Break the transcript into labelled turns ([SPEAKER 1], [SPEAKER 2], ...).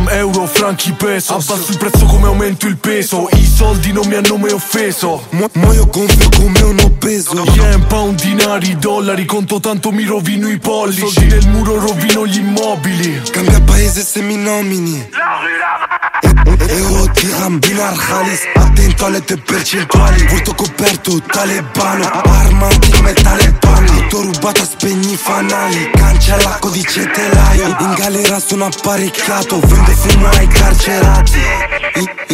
[SPEAKER 1] dirham, euro, franchi, peso. Abbasso il prezzo come aumento il peso. I soldi non mi hanno mai offeso.
[SPEAKER 2] Muoio gonfio come un obeso.
[SPEAKER 1] Yen, pound, dinari, dollari. Conto tanto mi rovino i pollici. Soldi nel muro rovino gli immobili.
[SPEAKER 2] Cambia paese se mi nomini. Euro, dirham, dinar, khalis. Attento alle tue percentuali. Volto coperto, talebano. Armati come talebani. Auto rubata, spegni i fanali. Cancella codice telaio. In galera sono apparecchiato. Vendo fumo ai carcerati.